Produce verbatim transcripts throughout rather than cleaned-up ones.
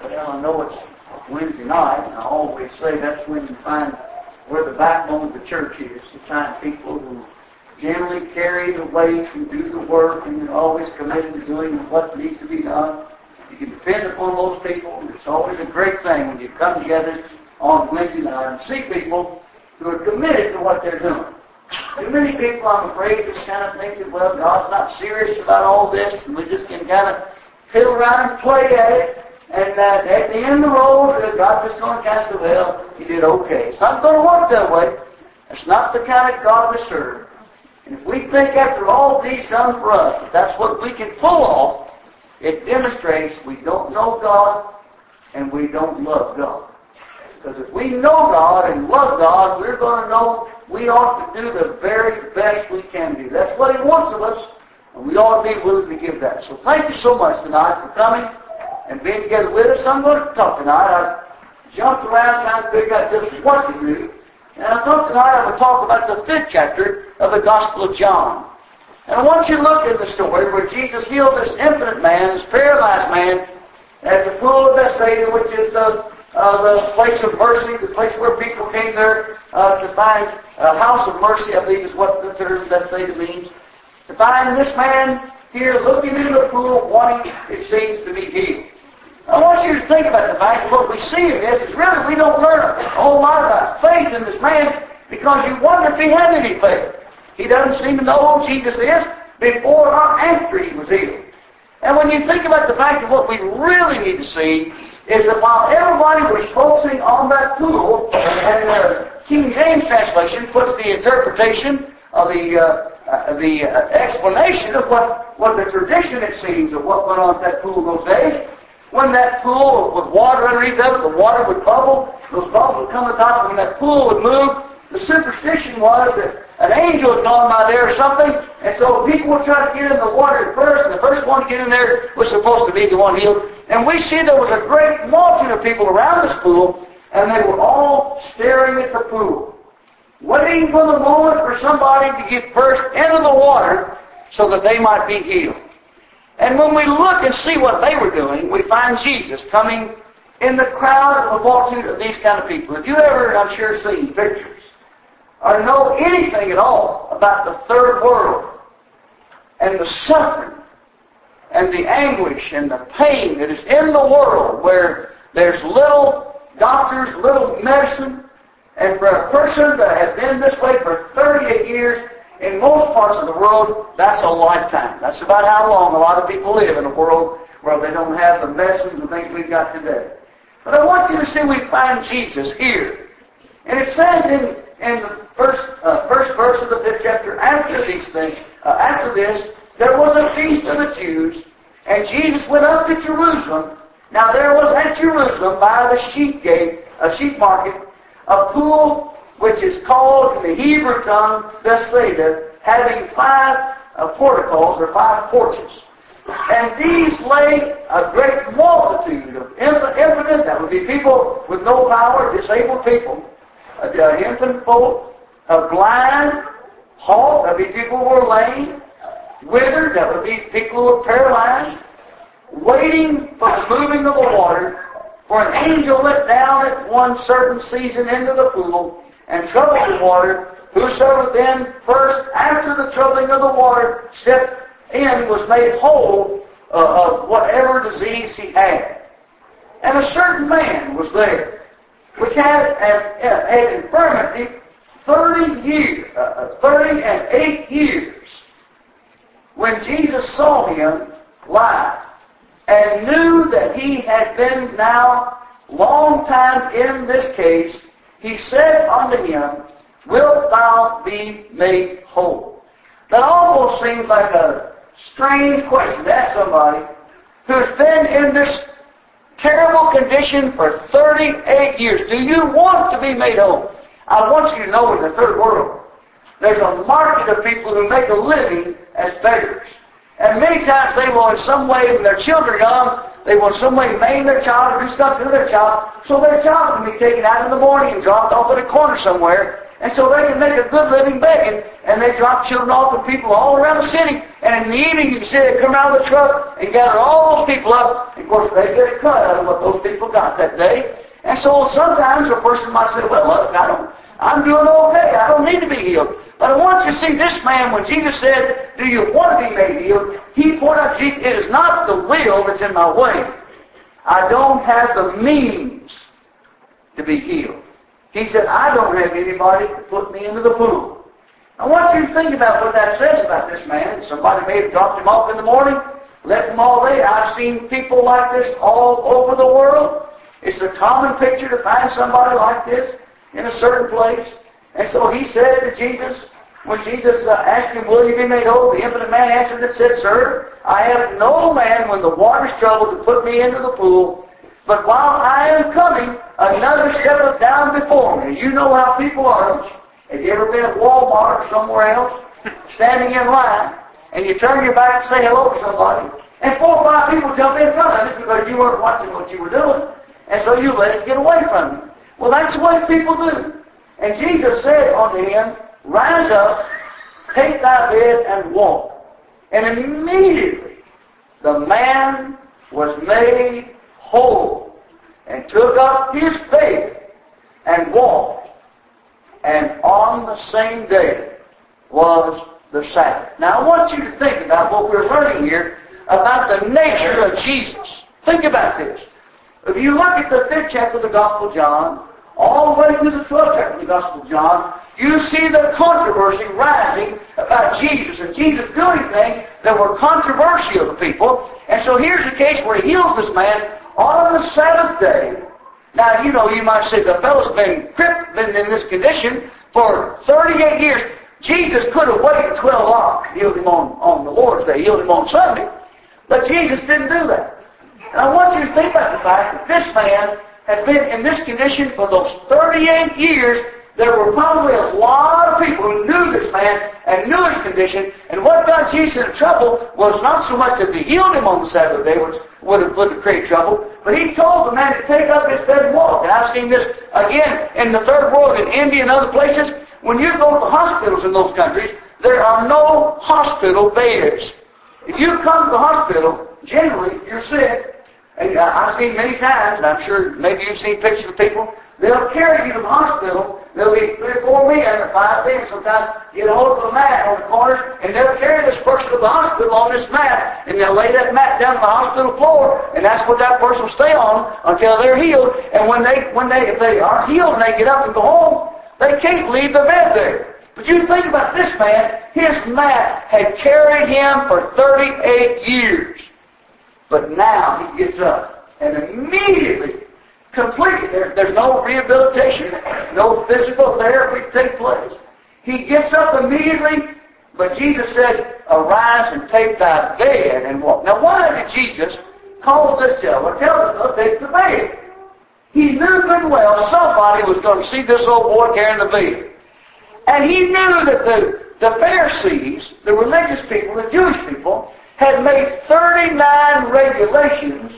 Well, I know it's Wednesday night, and I always say that's when you find where the backbone of the church is. You find people who generally carry the weight and do the work, and are always committed to doing what needs to be done. You can depend upon those people. It's always a great thing when you come together on Wednesday night and see people who are committed to what they're doing. Too many people, I'm afraid, just kind of think that, well, God's not serious about all this, and we just can kind of fiddle around and play at it, and uh, at the end of the road, uh, God's just going to kind of say, well, you did okay. It's not going to work that way. That's not the kind of God we serve. And if we think after all He's done for us, that that's what we can pull off, it demonstrates we don't know God and we don't love God. Because if we know God and love God, we're going to know we ought to do the very best we can do. That's what He wants of us, and we ought to be willing to give that. So thank you so much tonight for coming and being together with us. I'm going to talk tonight. I jumped around trying to figure out just what to do. And I thought tonight I would talk about the fifth chapter of the Gospel of John. And I want you to look at the story where Jesus healed this infant man, this paralyzed man, at the pool of Bethsaida, which is the, uh, the place of mercy, the place where people came there uh, to find a house of mercy, I believe is what the term Bethsaida means. To find this man here looking into the pool, wanting, it seems, to be healed. I want you to think about the fact that what we see in this is really we don't learn a whole lot about faith in this man because you wonder if he had any faith. He doesn't seem to know who Jesus is before or after he was healed. And when you think about the fact that what we really need to see is that while everybody was focusing on that pool, and the King James translation puts the interpretation of the uh, uh, the uh, explanation of what, what the tradition, it seems, of what went on at that pool in those days. When that pool with water underneath of it, the water would bubble, those bubbles would come to the top, and when that pool would move, the superstition was that an angel had gone by there or something, and so people would try to get in the water first, and the first one to get in there was supposed to be the one healed. And we see there was a great multitude of people around this pool, and they were all staring at the pool, waiting for the moment for somebody to get first into the water so that they might be healed. And when we look and see what they were doing, we find Jesus coming in the crowd of a multitude of these kind of people. Have you ever, I'm sure, seen pictures or know anything at all about the third world and the suffering and the anguish and the pain that is in the world where there's little doctors, little medicine, and for a person that has been this way for thirty-eight years, in most parts of the world, that's a lifetime. That's about how long a lot of people live in a world where they don't have the medicines and things we've got today. But I want you to see we find Jesus here. And it says in, in the first, uh, first verse of the fifth chapter, after these things, uh, after this, there was a feast of the Jews, and Jesus went up to Jerusalem. Now there was at Jerusalem, by the sheep gate, a sheep market, a pool which is called in the Hebrew tongue Bethsaida, having five uh, porticos or five porches. And these lay a great multitude of impotent, that would be people with no power, disabled people, uh, infant folk, uh, blind, halt, that would be people who were lame, withered, that would be people who were paralyzed, waiting for the moving of the water. For an angel went down at one certain season into the pool and troubled the water. Whosoever then first, after the troubling of the water, stepped in, was made whole uh, of whatever disease he had. And a certain man was there, which had an, an infirmity thirty years, uh, thirty and eight years. When Jesus saw him lie, and knew that he had been now long time in this case, he said unto him, Wilt thou be made whole? That almost seems like a strange question to ask somebody who's been in this terrible condition for thirty-eight years. Do you want to be made whole? I want you to know in the third world, there's a market of people who make a living as beggars. And many times they will in some way, when their children are young, they will in some way maim their child or do something to their child, so their child can be taken out in the morning and dropped off at a corner somewhere, And so they can make a good living begging, and they drop children off with people all around the city. And in the evening, you can see they come out of the truck and gather all those people up. And of course, they get a cut out of what those people got that day. And so sometimes a person might say, well, look, I don't, I'm doing okay. I don't need to be healed. But I want you to see this man, when Jesus said, do you want to be made healed? He pointed out to Jesus, it is not the will that's in my way. I don't have the means to be healed. He said, I don't have anybody to put me into the pool. I want you to think about what that says about this man. Somebody may have dropped him off in the morning, left him all day. I've seen people like this all over the world. It's a common picture to find somebody like this in a certain place. And so he said to Jesus, when Jesus uh, asked him, will you be made whole? The impotent man answered and said, sir, I have no man when the water's troubled to put me into the pool, but while I am coming, another steppeth down before me. You know how people are, don't you? Have you ever been at Walmart or somewhere else, standing in line, and you turn your back and say hello to somebody, and four or five people jump in front of you because you weren't watching what you were doing, and so you let it get away from you. Well, that's the way people do. And Jesus said unto him, rise up, take thy bed, and walk. And immediately the man was made whole, and took up his bed, and walked. And on the same day was the Sabbath. Now I want you to think about what we're learning here about the nature of Jesus. Think about this. If you look at the fifth chapter of the Gospel of John, all the way to the twelfth chapter of the Gospel of John, you see the controversy rising about Jesus, and Jesus doing things that were controversial to people. And so here's the case where he heals this man on the Sabbath day. Now, you know, you might say the fellow's been crippled, been in this condition for thirty-eight years. Jesus could have waited twelve hours, healed him on, on the Lord's Day, healed him on Sunday. But Jesus didn't do that. And I want you to think about the fact that this man had been in this condition for those thirty-eight years. There were probably a lot of people who knew this man and knew his condition, and what got Jesus in trouble was not so much as he healed him on the Sabbath day, which would have, would have created trouble, but he told the man to take up his bed and walk. And I've seen this again in the third world, in India and other places. When you go to the hospitals in those countries, there are no hospital beds. If you come to the hospital, generally you're sick, and I've seen many times, and I'm sure maybe you've seen pictures of people, they'll carry you to the hospital. There'll be three or four men or five men sometimes get a hold of a mat on the corners, and they'll carry this person to the hospital on this mat, and they'll lay that mat down on the hospital floor, and that's what that person will stay on until they're healed. And when they, when they, if they are healed and they get up and go home, they can't leave the bed there. But you think about this man, his mat had carried him for thirty-eight years. But now he gets up, and immediately, completely, there, there's no rehabilitation, no physical therapy to take place. He gets up immediately, but Jesus said, arise and take thy bed and walk. Now why did Jesus call this to? Well, tell us to take the bed. He knew good well somebody was going to see this old boy carrying the bed. And he knew that the, the Pharisees, the religious people, the Jewish people, had made thirty-nine regulations,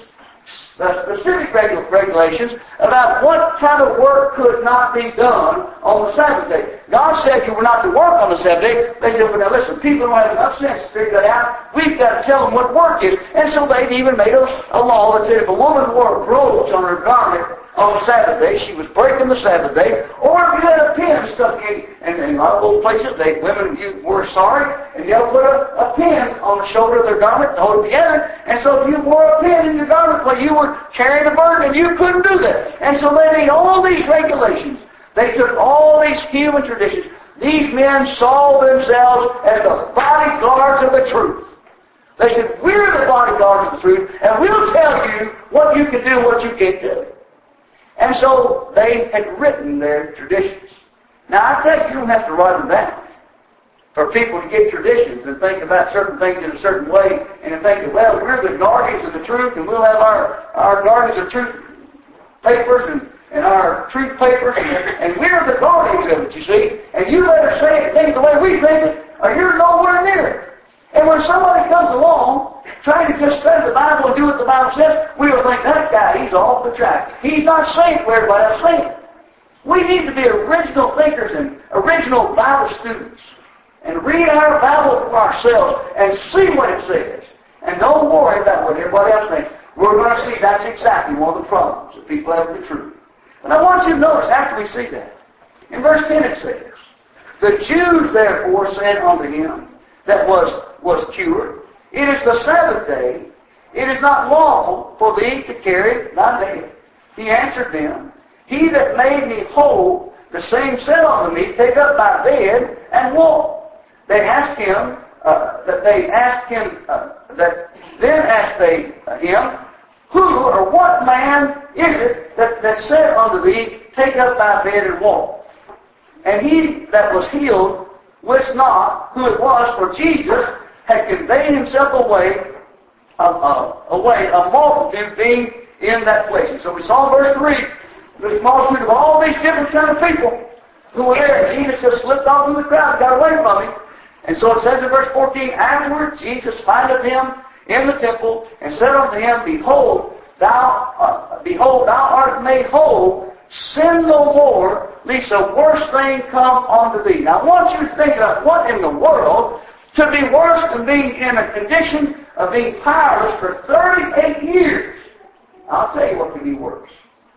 uh, specific regu- regulations, about what kind of work could not be done on the Sabbath day. God said you were not to work on the Sabbath day. They said, well, now listen, people don't have enough sense to figure that out. We've got to tell them what work is. And so they even made a, a law that said if a woman wore robes on her garment on the Sabbath day, she was breaking the Sabbath day, or if you had a pin stuck in, and in a lot of those places, they, women you were sorry, and they'll put a, a pin on the shoulder of their garment to hold it together, and so if you wore a pin in your garment, well, you were carrying a burden, and you couldn't do that. And so they made all these regulations. They took all these human traditions. These men saw themselves as the bodyguards of the truth. They said, we're the bodyguards of the truth, and we'll tell you what you can do and what you can't do. And so they had written their traditions. Now I tell you, you don't have to write them down. For people to get traditions and think about certain things in a certain way, and to think that, well, we're the guardians of the truth, and we'll have our, our guardians of truth papers and, and our truth papers, and, and we're the guardians of it, you see. And you let us say it, think the way we think it, or you're nowhere near it. And when somebody comes along trying to just study the Bible and do what the Bible says, we will think, that guy, he's off the track. He's not saying what everybody else saying. We need to be original thinkers and original Bible students and read our Bible for ourselves and see what it says. And don't worry about what everybody else thinks. We're going to see that's exactly one of the problems that people have with the truth. But I want you to notice after we see that, in verse ten it says, the Jews therefore said unto him that was, was cured, it is the Sabbath day, it is not lawful for thee to carry thy bed. He answered them, he that made me whole, the same said unto me, take up thy bed and walk. They asked him, uh, that they asked him, uh, that then asked they him, who or what man is it that, that said unto thee, take up thy bed and walk? And he that was healed wist not who it was, for Jesus had conveyed himself away, uh, uh, away, a multitude being in that place. And so we saw in verse three, this multitude of all these different kind of people who were there. And Jesus just slipped off in the crowd and got away from him. And so it says in verse fourteen, afterward Jesus findeth him in the temple, and said unto him, Behold, thou, uh, behold, thou art made whole. Sin no more, lest a worse thing come unto thee. Now I want you to think about what in the world could be worse than being in a condition of being powerless for thirty-eight years. I'll tell you what could be worse.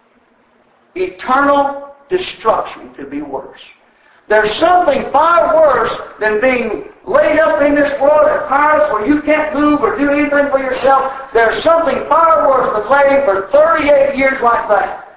Eternal destruction could be worse. There's something far worse than being laid up in this world at powerless where you can't move or do anything for yourself. There's something far worse than laying for thirty-eight years like that.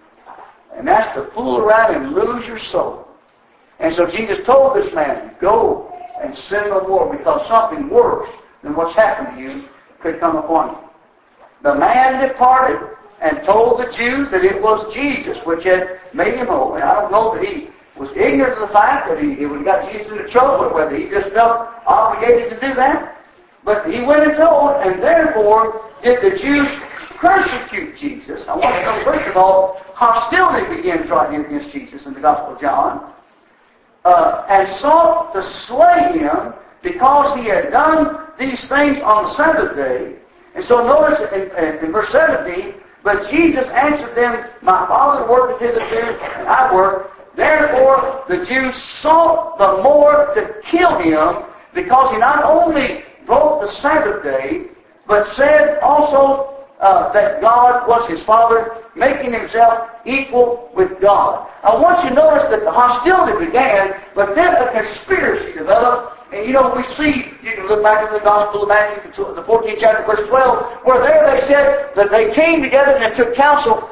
And that's to fool around and lose your soul. And so Jesus told this man, go and sin no more, because something worse than what's happened to you could come upon you. The man departed and told the Jews that it was Jesus which had made him whole. And I don't know that he was ignorant of the fact that he, he would have got Jesus into trouble, or whether he just felt obligated to do that. But he went and told, and therefore did the Jews persecute Jesus. I want to know, first of all, hostility begins right here against Jesus in the Gospel of John. Uh, and sought to slay him because he had done these things on the Sabbath day. And so notice in, in, in verse seventeen, but Jesus answered them, my Father worketh hitherto, and I work. Therefore the Jews sought the more to kill him, because he not only broke the Sabbath day, but said also uh, that God was his Father, making himself equal with God. I want you to notice that the hostility began, but then a conspiracy developed. And you know, we see, you can look back at the Gospel of Matthew, the fourteenth chapter, verse twelve, where there they said that they came together and took counsel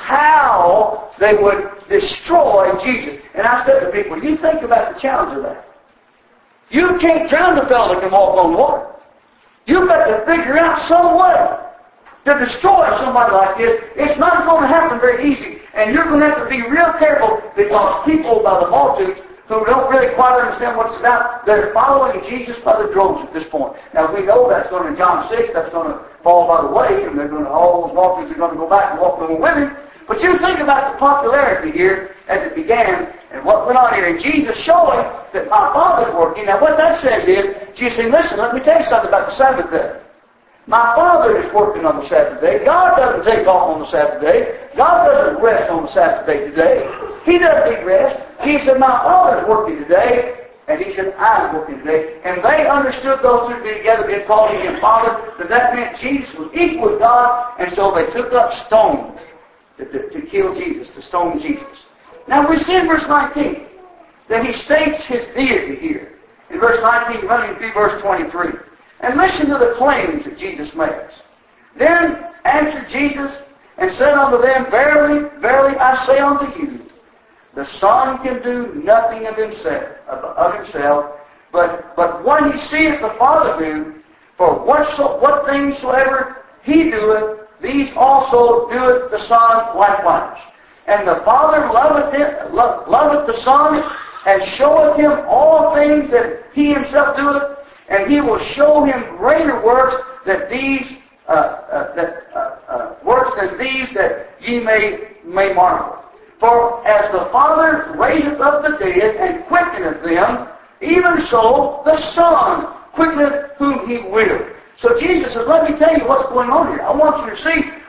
how they would destroy Jesus. And I said to people, you think about the challenge of that. You can't drown the fellow that can walk on water. You've got to figure out some way to destroy somebody like this. It's not going to happen very easy. And you're going to have to be real careful, because people by the multitudes who don't really quite understand what it's about, they're following Jesus by the droves at this point. Now we know that's going to, in John six, that's going to fall by the way, and they're going to, all those multitudes are going to go back and walk along with him. But you think about the popularity here as it began and what went on here. And Jesus showing that my Father's working. Now what that says is, Jesus saying, listen, let me tell you something about the Sabbath day. My Father is working on the Sabbath day. God doesn't take off on the Sabbath day. God doesn't rest on the Sabbath day today. He doesn't need rest. He said, my Father's working today. And he said, I'm working today. And they understood, those who be together in calling him Father, that that meant Jesus was equal with God. And so they took up stones to, to, to kill Jesus, to stone Jesus. Now we see in verse nineteen that he states his deity here. In verse nineteen, running through verse twenty-three. And listen to the claims that Jesus makes. Then answered Jesus and said unto them, Verily, verily, I say unto you, the Son can do nothing of himself, of, of himself, but but what he seeth the Father do, for whatso, what things soever he doeth, these also doeth the Son likewise. And the Father loveth him, lo, loveth the Son, and showeth him all things that he himself doeth, and he will show him greater works than these, uh, uh, that uh, uh, works than these, that ye may may marvel. For as the Father raiseth up the dead and quickeneth them, even so the Son quickeneth whom he will. So Jesus says, let me tell you what's going on here. I want you to see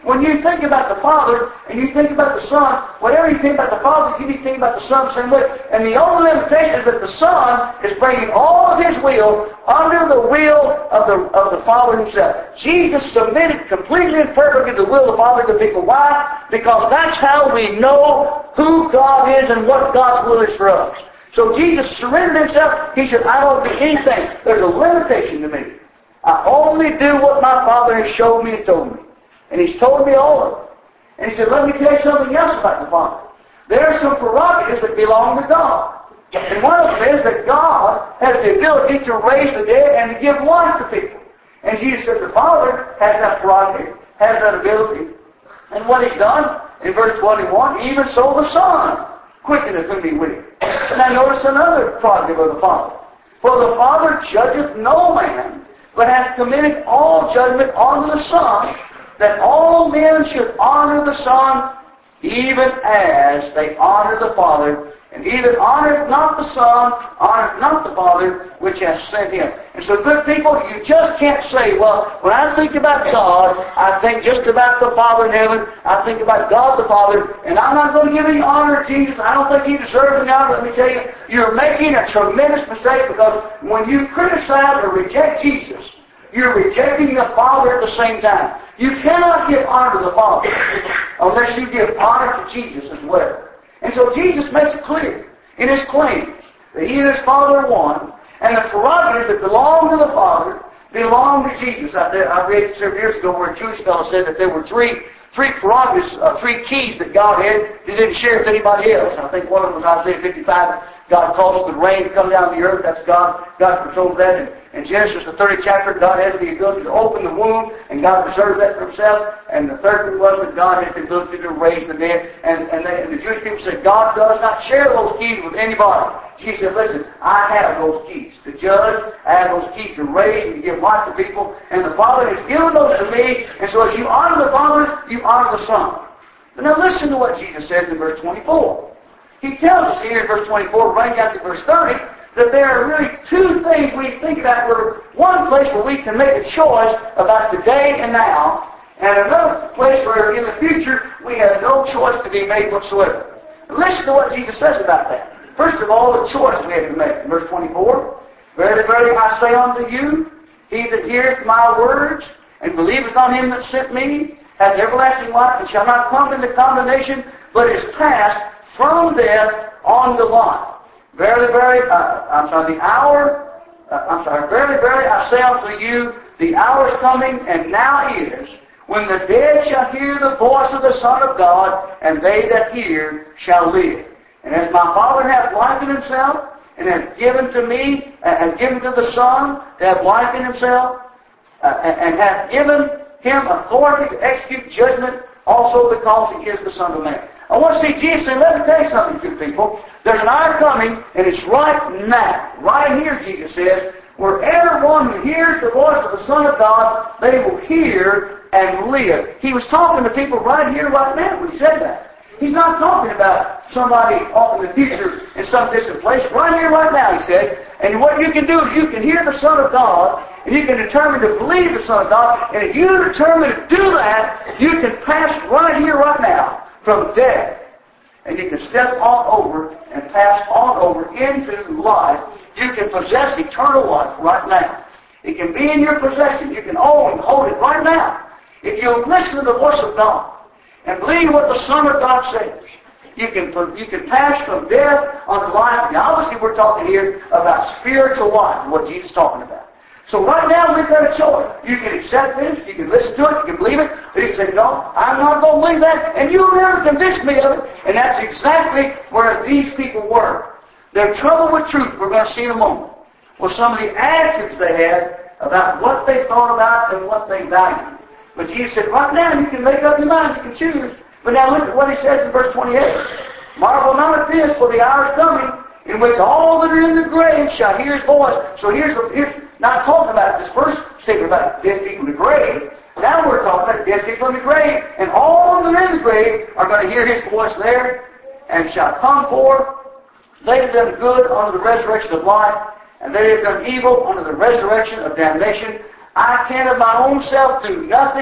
When you think about the Father and you think about the Son, whatever you think about the Father, you need to think about the Son the same way. And the only limitation is that the Son is bringing all of His will under the will of the of the Father Himself. Jesus submitted completely and perfectly to the will of the Father to the people. Why? Because that's how we know who God is and what God's will is for us. So Jesus surrendered Himself. He said, I don't do anything. There's a limitation to me. I only do what my Father has showed me and told me. And He's told me all of it. And He said, let me tell you something else about the Father. There are some prerogatives that belong to God. And one of them is that God has the ability to raise the dead and to give life to people. And Jesus said the Father has that prerogative, has that ability. And what He's done, in verse twenty-one, even so the Son quickeneth whom He will. Now notice another prerogative of the Father. For the Father judgeth no man, but hath committed all judgment unto the Son, that all men should honor the Son, even as they honor the Father. And he that honoreth not the Son, honoreth not the Father, which hath sent Him. And so, good people, you just can't say, well, when I think about God, I think just about the Father in heaven. I think about God the Father, and I'm not going to give any honor to Jesus. I don't think He deserves any honor. Let me tell you, you're making a tremendous mistake, because when you criticize or reject Jesus, you're rejecting the Father at the same time. You cannot give honor to the Father unless you give honor to Jesus as well. And so Jesus makes it clear in His claims that He and His Father are one, and the prerogatives that belong to the Father belong to Jesus. I, I read several years ago where a Jewish fellow said that there were three three prerogatives, uh, three keys that God had He didn't share with anybody else. I think one of them was Isaiah fifty-five. God causes the rain to come down the earth. That's God. God controls that. And in Genesis, the thirtieth chapter, God has the ability to open the womb, and God reserves that for Himself. And the third one was that God has the ability to raise the dead. And, and, they, and the Jewish people said, God does not share those keys with anybody. Jesus said, listen, I have those keys to judge. I have those keys to raise and to give life to people. And the Father has given those to me. And so as you honor the Father, you honor the Son. But now listen to what Jesus says in verse twenty-four. He tells us here in verse twenty-four, running down to verse thirty, that there are really two things we think about. Where one place where we can make a choice about today and now, and another place where in the future we have no choice to be made whatsoever. Listen to what Jesus says about that. First of all, the choice we have to make. In verse twenty-four, verily, verily, I say unto you, he that heareth my words and believeth on Him that sent me hath everlasting life, and shall not come into condemnation, but is passed from death unto life. Verily, verily, uh, I'm sorry, the hour, uh, I'm sorry, verily, verily, I say unto you, the hour is coming, and now is, when the dead shall hear the voice of the Son of God, and they that hear shall live. And as my Father hath life in Himself, and hath given to me, uh, and given to the Son to have life in Himself, uh, and, and hath given Him authority to execute judgment, also because He is the Son of Man. I want to see Jesus saying, let me tell you something, good people. There's an hour coming, and it's right now. Right here, Jesus says, where everyone who hears the voice of the Son of God, they will hear and live. He was talking to people right here, right now, when He said that. He's not talking about somebody off in the future in some distant place. Right here, right now, He said. And what you can do is you can hear the Son of God, and you can determine to believe the Son of God. And if you determine to do that, you can pass right here, right now, from death. And you can step on over and pass on over into life. You can possess eternal life right now. It can be in your possession. You can own and hold it right now. If you'll listen to the voice of God and believe what the Son of God says, you can, you can pass from death unto life. Now, obviously, we're talking here about spiritual life, what Jesus is talking about. So right now, we've got a choice. You can accept this, you can listen to it, you can believe it, or you can say, no, I'm not going to believe that, and you'll never convince me of it. And that's exactly where these people were. Their trouble with truth, we're going to see in a moment, was some of the attitudes they had about what they thought about and what they valued. But Jesus said, right now, you can make up your mind, you can choose. But now look at what He says in verse twenty-eight. Marvel not at this, for the hour is coming, in which all that are in the grave shall hear His voice. So here's the... Here's, not talking about this first statement about dead people in the grave. Now we're talking about dead people in the grave. And all that are in the grave are going to hear His voice there, and shall come forth. They have done good unto the resurrection of life, and they have done evil unto the resurrection of damnation. I can of my own self do nothing.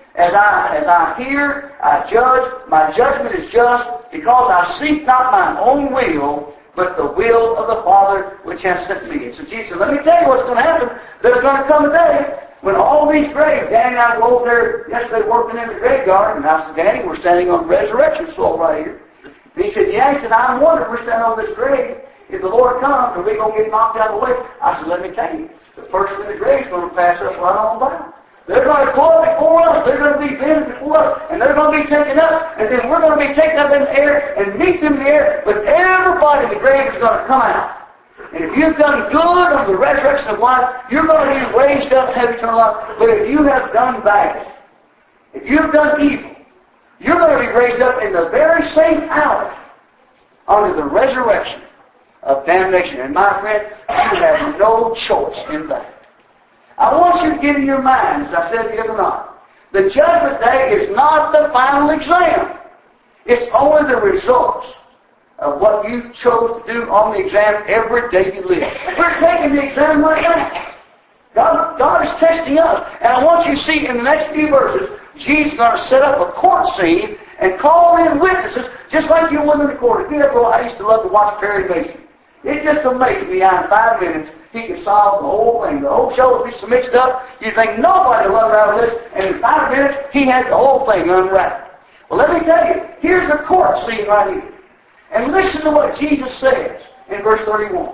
As I, as I hear, I judge. My judgment is just, because I seek not mine own will, but the will of the Father which has sent me. And so Jesus said, let me tell you what's going to happen. There's going to come a day when all these graves, Danny and I were over there yesterday working in the graveyard, and I said, Danny, we're standing on resurrection soil right here. And he said, yeah. He said, I'm wondering, we're standing on this grave. If the Lord comes, are we going to get knocked out of the way? I said, let me tell you, the person in the grave is going to pass us right on by. They're going to go up before us, they're going to be bended before us, and they're going to be taken up, and then we're going to be taken up in the air and meet them in the air, but everybody in the grave is going to come out. And if you've done good on the resurrection of life, you're going to be raised up to have eternal life. But if you have done bad, if you've done evil, you're going to be raised up in the very same hour under the resurrection of damnation. And my friend, you have no choice in that. I want you to get in your mind, as I said the other night, the judgment day is not the final exam. It's only the results of what you chose to do on the exam every day you live. We're taking the exam right now. God, God is testing us. And I want you to see in the next few verses, Jesus is going to set up a court scene and call in witnesses, just like you would in the court. If you ever go, I used to love to watch Perry Mason. It just amazed me how in five minutes he could solve the whole thing. The whole show would be so mixed up, you'd think nobody would run around with this, and in five minutes he had the whole thing unwrapped. Well, let me tell you, here's the court scene right here. And listen to what Jesus says in verse thirty-one.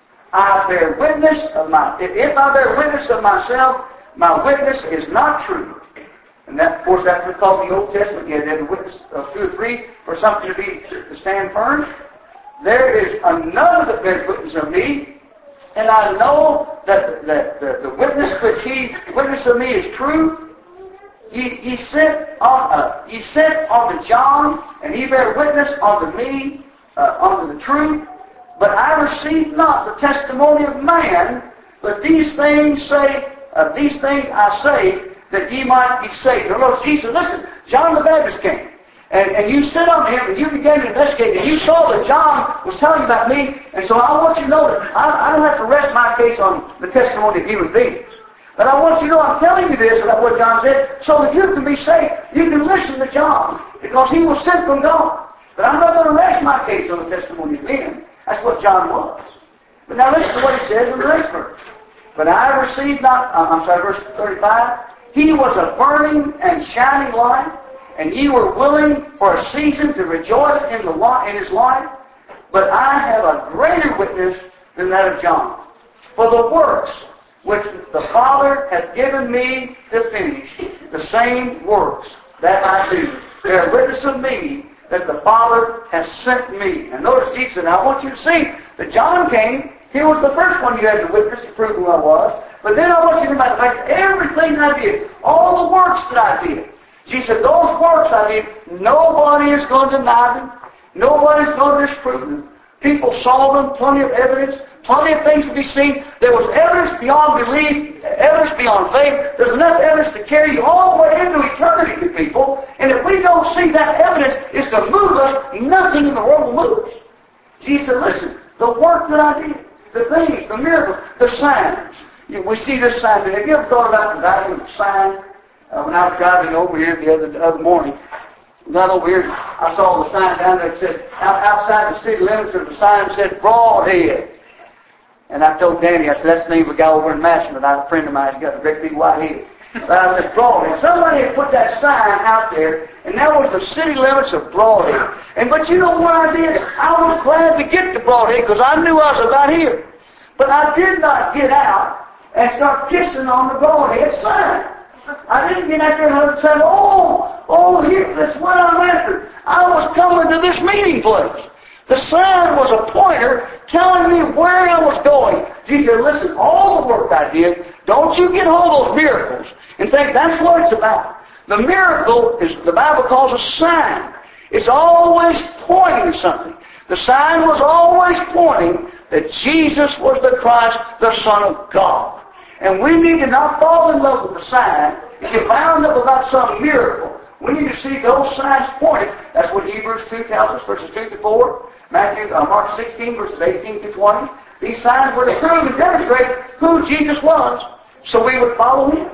I bear witness of my, if I bear witness of myself, my witness is not true. And that, of course, that's because the Old Testament, you had to witness of two or three for something to be to stand firm. There is another that bears witness of me, and I know that, that the, the witness which he witness of me is true. Ye, ye sent on uh, ye sent unto John, and he bare witness unto me uh, unto the truth. But I received not the testimony of man, but these things say uh, these things I say that ye might be saved. The Lord Jesus, listen, John the Baptist came. And, and you sit on him, and you began to investigate, and you saw that John was telling you about me, and so I want you to know that I, I don't have to rest my case on the testimony of human beings. But I want you to know I'm telling you this about what John said, so that you can be saved. You can listen to John, because he was sent from God. But I'm not going to rest my case on the testimony of men. That's what John was. But now listen to what he says in the next verse. But I received not, uh, I'm sorry, verse thirty-five, he was a burning and shining light, and ye were willing for a season to rejoice in the in his life, but I have a greater witness than that of John. For the works which the Father hath given me to finish, the same works that I do, bear witness of me that the Father has sent me. And notice Jesus said, now I want you to see that John came, he was the first one you had to witness to prove who I was, but then I want you to think about the fact that everything I did, all the works that I did, Jesus said, those works I did, nobody is going to deny them. Nobody's going to disprove them. People saw them, plenty of evidence, plenty of things to be seen. There was evidence beyond belief, evidence beyond faith. There's enough evidence to carry you all the way into eternity, good people. And if we don't see that evidence is to move us, nothing in the world will move us. Jesus said, listen, the work that I did, the things, the miracles, the signs. We see this sign. Have you ever thought about the value of the sign? Uh, when I was driving over here the other the other morning, got over here, I saw the sign down there that said, out, outside the city limits, there was a sign that said Broadhead. And I told Danny, I said, that's the name of a guy over in Mashman, a friend of mine, he's got a great big white head. But I said, Broadhead. Somebody had put that sign out there, and that was the city limits of Broadhead. And but you know what I did? I was glad to get to Broadhead because I knew I was about here. But I did not get out and start kissing on the Broadhead sign. I didn't get out there and say, oh, oh, here, that's what I'm after. I was coming to this meeting place. The sign was a pointer telling me where I was going. Jesus said, listen, all the work I did, don't you get hold of those miracles and think that's what it's about. The miracle is, the Bible calls a sign. It's always pointing to something. The sign was always pointing that Jesus was the Christ, the Son of God. And we need to not fall in love with the sign. If you're bound up about some miracle, we need to see those signs pointed. That's what Hebrews two tells us, verses two to four. Matthew, uh, Mark sixteen, verses eighteen to twenty. These signs were to prove and demonstrate who Jesus was, so we would follow Him.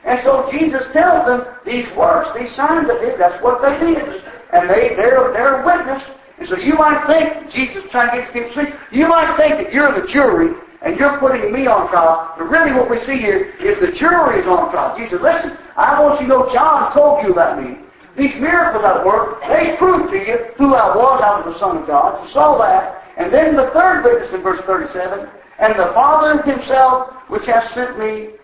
And so Jesus tells them these works, these signs that did, that's what they did. And they, they're, they're a witness. And so you might think, Jesus is trying to get people to speak, you might think that you're the jury and you're putting me on trial. But really what we see here is the jury is on trial. Jesus, listen, I want you to know John told you about me. These miracles I worked, they proved to you who I was. I was the Son of God. You saw that. And then the third witness in verse thirty-seven, and the Father himself, which hath sent me,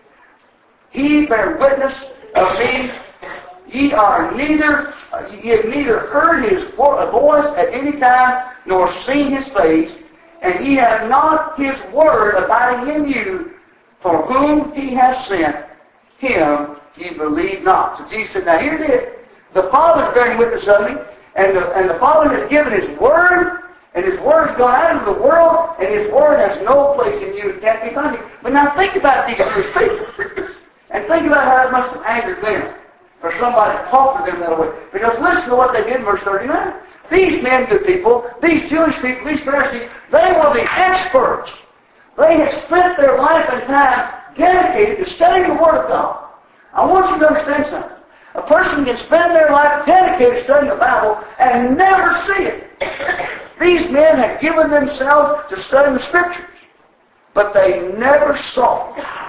he bear witness of me. Ye are neither, ye have neither heard his voice at any time, nor seen his face, and ye have not his word abiding in you, for whom he hath sent, him ye believe not. So Jesus said, now here it is. The Father is bearing witness of me, and the, and the Father has given his word, and his word has gone out into the world, and his word has no place in you. It can't be found. But now think about these Jewish people. And think about how it must have angered them for somebody to talk to them that way. Because listen to what they did in verse thirty-nine. These men, good people, these Jewish people, these Pharisees, they were the experts. They had spent their life and time dedicated to studying the Word of God. I want you to understand something. A person can spend their life dedicated to studying the Bible and never see it. These men had given themselves to studying the Scriptures, but they never saw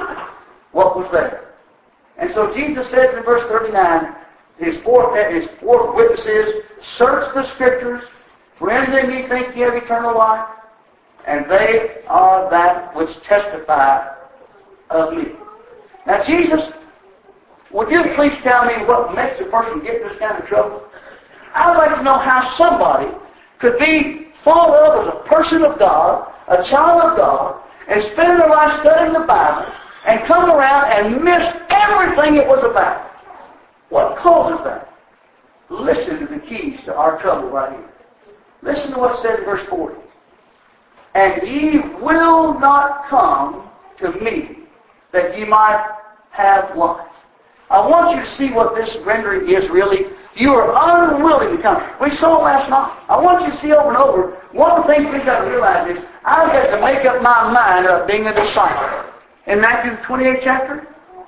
what was there. And so Jesus says in verse thirty-nine, his fourth, his fourth witness is, search the Scriptures, for in them ye think ye have eternal life, and they are that which testify of me. Now Jesus, would you please tell me what makes a person get in this kind of trouble? I'd like to know how somebody could be thought of as a person of God, a child of God, and spend their life studying the Bible, and come around and miss everything it was about. What causes that? Listen to the keys to our trouble right here. Listen to what's said in verse forty. And ye will not come to me, that ye might have life. I want you to see what this rendering is really. You are unwilling to come. We saw last night. I want you to see over and over. One of the things we've got to realize is I've got to make up my mind about being a disciple. In Matthew the twenty-eighth chapter,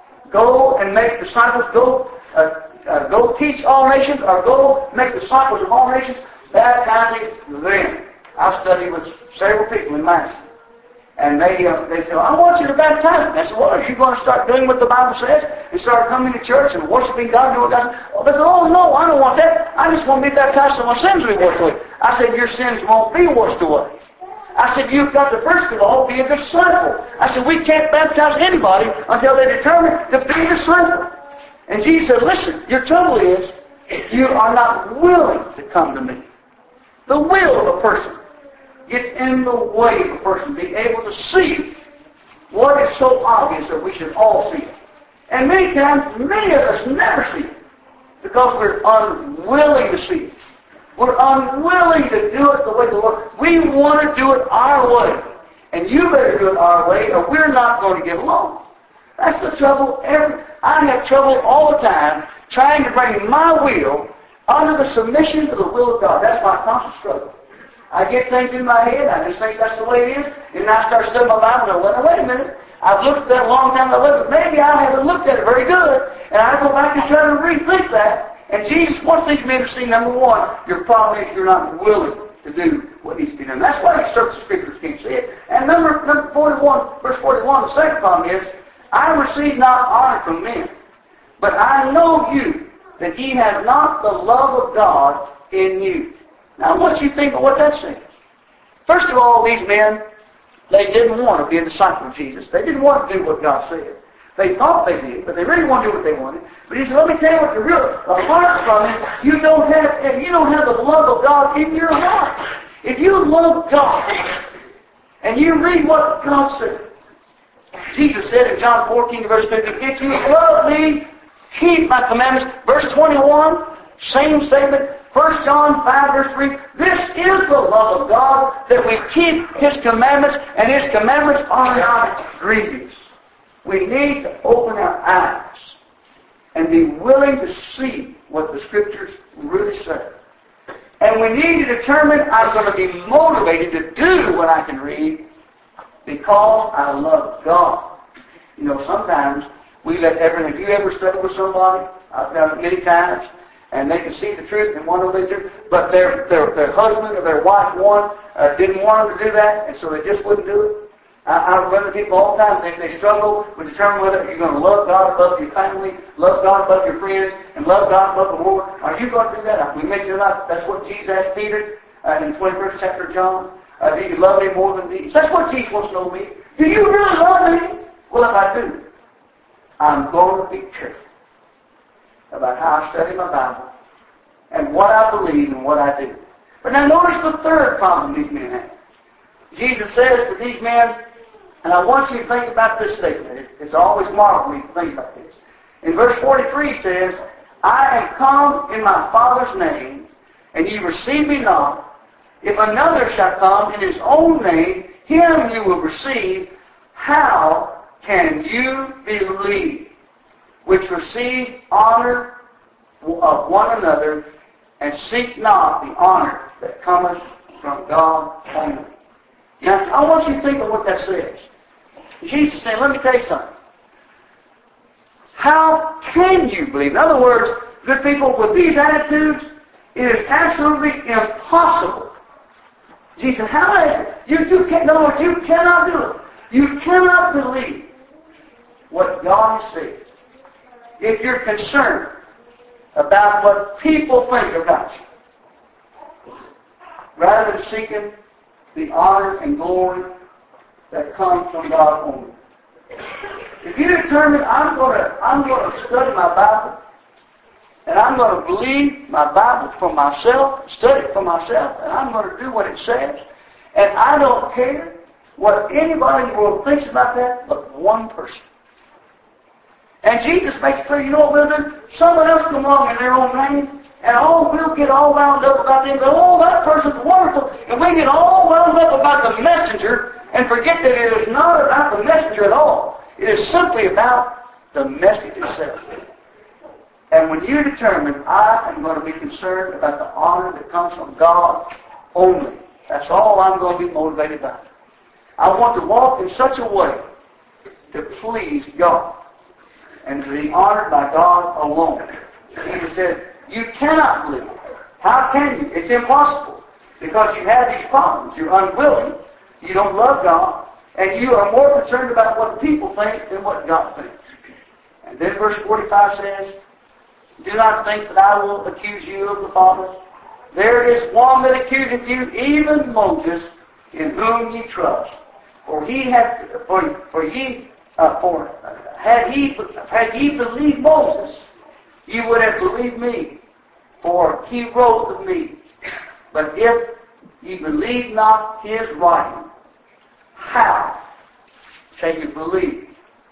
go and make disciples. Go, uh, uh, go teach all nations, or go make disciples of all nations, baptizing them. I studied with several people in Madison. And they uh, they said, well, I want you to baptize them. I said, well, are you going to start doing what the Bible says and start coming to church and worshiping God and doing what God says? Well, they said, oh, no, I don't want that. I just want to be baptized so my sins will be washed away. I said, your sins won't be washed away. I said, you've got to first of all be a disciple. I said, we can't baptize anybody until they determine to be a disciple. And Jesus said, listen, your trouble is you are not willing to come to me. The will of a person gets in the way of a person being able to see what is so obvious that we should all see it. And many times, many of us never see it because we're unwilling to see it. We're unwilling to do it the way the Lord. We want to do it our way. And you better do it our way or we're not going to get along. That's the trouble. Every, I have trouble all the time trying to bring my will under the submission to the will of God. That's my constant struggle. I get things in my head, I just think that's the way it is, and I start studying my Bible, and I go, wait a minute, I've looked at that a long time, but maybe I haven't looked at it very good, and I go back and try to rethink that, and Jesus wants these men to see, number one, your problem is you're not willing to do what needs to be done. That's why you search the Scriptures, can't see it. And number, number forty-one, verse forty-one, the second problem is, I receive not honor from men, but I know you, that ye have not the love of God in you. Now, what you think of what that says? First of all, these men, they didn't want to be a disciple of Jesus. They didn't want to do what God said. They thought they did, but they really wanted to do what they wanted. But he said, let me tell you what the real, apart from it, you don't have, you don't have the love of God in your heart. If you love God, and you read what God said, Jesus said in John fourteen, verse fifty, if you love me, keep my commandments. Verse twenty-one, same statement. First John five, verse three, this is the love of God, that we keep His commandments, and His commandments are not grievous. We need to open our eyes and be willing to see what the Scriptures really say. And we need to determine I'm going to be motivated to do what I can read because I love God. You know, sometimes We let everything. Have you ever studied with somebody? I've done it many times. And they can see the truth and want to believe the truth. But their, their, their husband or their wife, one, uh, didn't want them to do that, and so they just wouldn't do it. I, I run into people all the time. They, they struggle with determining whether you're going to love God above your family, love God above your friends, and love God above the Lord. Are you going to do that? We mentioned that. That's what Jesus asked Peter uh, in the twenty-first chapter of John. Uh, do you love me more than these? That's what Jesus wants to know me. Do you really love me? Well, if I do, I'm going to be careful about how I study my Bible and what I believe and what I do. But now notice the third problem these men have. Jesus says to these men, and I want you to think about this statement. It's always marvelous to think about this. In verse forty-three says, I am come in my Father's name, and ye receive me not. If another shall come in his own name, him you will receive. How can you believe? Which receive honor of one another, and seek not the honor that cometh from God only. Now, I want you to think of what that says. Jesus said, let me tell you something. How can you believe? In other words, good people, with these attitudes, it is absolutely impossible. Jesus said, how is it? You, you can't, in other words, you cannot do it. You cannot believe what God has said if you're concerned about what people think about you, rather than seeking the honor and glory that comes from God only. If you determine I'm going to I'm going to study my Bible, and I'm going to believe my Bible for myself, study it for myself, and I'm going to do what it says, and I don't care what anybody in the world thinks about that but one person. And Jesus makes it clear, you know what we'll do? Someone else come along in their own name, and oh, we'll get all wound up about them. But, oh, that person's wonderful. And we get all wound up about the messenger and forget that it is not about the messenger at all. It is simply about the message itself. And when you determine, I am going to be concerned about the honor that comes from God only, that's all I'm going to be motivated by. I want to walk in such a way to please God and to be honored by God alone. Jesus said, you cannot believe. How can you? It's impossible. Because you have these problems. You're unwilling. You don't love God. And you are more concerned about what people think than what God thinks. And then verse forty-five says, do not think that I will accuse you of the Father. There is one that accuseth you, even Moses, in whom ye trust. For he hath, for, for ye, uh, for had he, had ye believed Moses, ye would have believed me, for he wrote of me. But if ye believe not his writing, how shall you believe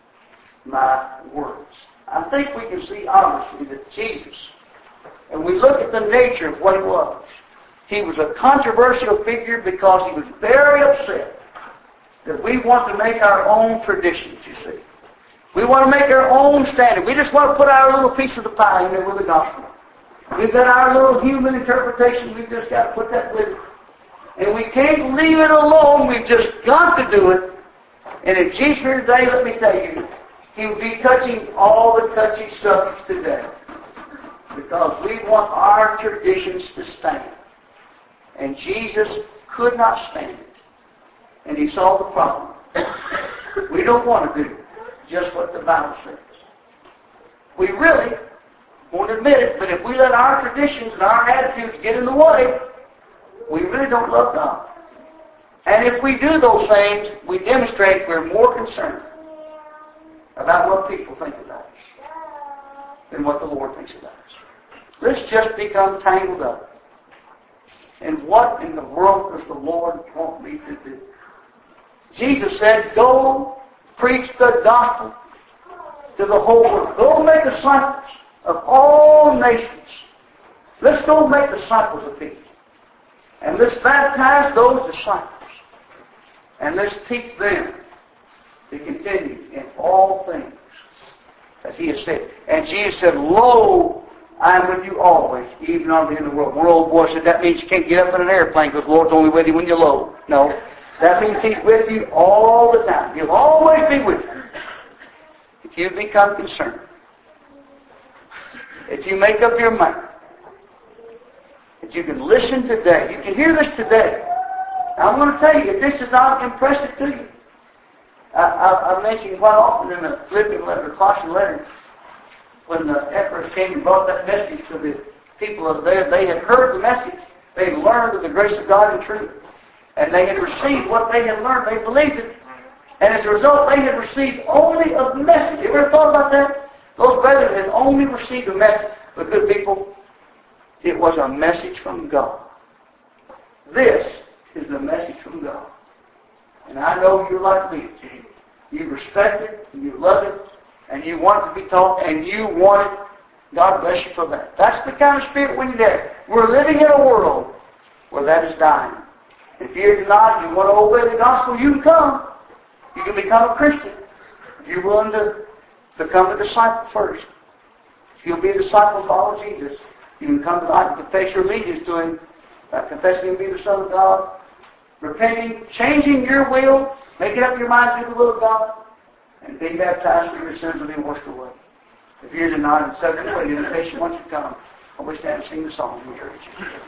my words? I think we can see obviously that Jesus, and we look at the nature of what he was, he was a controversial figure because he was very upset that we want to make our own traditions, you see. We want to make our own standard. We just want to put our little piece of the pie in there with the gospel. We've got our little human interpretation. We've just got to put that with it. And we can't leave it alone. We've just got to do it. And if Jesus were today, let me tell you, he would be touching all the touchy subjects today. Because we want our traditions to stand. And Jesus could not stand it. And he saw the problem. We don't want to do just what the Bible says. We really won't admit it, but if we let our traditions and our attitudes get in the way, we really don't love God. And if we do those things, we demonstrate we're more concerned about what people think about us than what the Lord thinks about us. Let's just become tangled up. And what in the world does the Lord want me to do? Jesus said, go preach the gospel to the whole world. Go make disciples of all nations. Let's go make disciples of people. And let's baptize those disciples. And let's teach them to continue in all things as he has said. And Jesus said, lo, I am with you always, even unto the end of the world. One old boy said, that means you can't get up in an airplane because the Lord's only with you when you're low. No. That means he's with you all the time. He'll always be with you. if you become concerned, if you make up your mind, if you can listen today, you can hear this today. Now, I'm going to tell you, if this is not impressive to you, I, I, I mentioned quite often in the Philippian letter, the Colossian letter, when the emperors came and brought that message to the people of there, they had heard the message, they had learned of the grace of God and truth, and they had received what they had learned, they believed it, and as a result, they had received only a message. You ever thought about that? Those brethren had only received a message. But good people, it was a message from God. This is the message from God. And I know you're like me. You respect it, you love it, and you want it to be taught, and you want it. God bless you for that. That's the kind of spirit we need to have. We're living in a world where that is dying. If you're tonight, you want to obey the gospel, you can come. You can become a Christian. If you're willing to become a disciple first. If you'll be a disciple and follow Jesus, you can come tonight and confess your allegiance to Him, uh, confessing Him to be the Son of God, repenting, changing your will, making up your mind to do the will of God, and being baptized for your sins will be washed away. If you're tonight and accepting the invitation, once you come, I wish to stand and sing the song in church.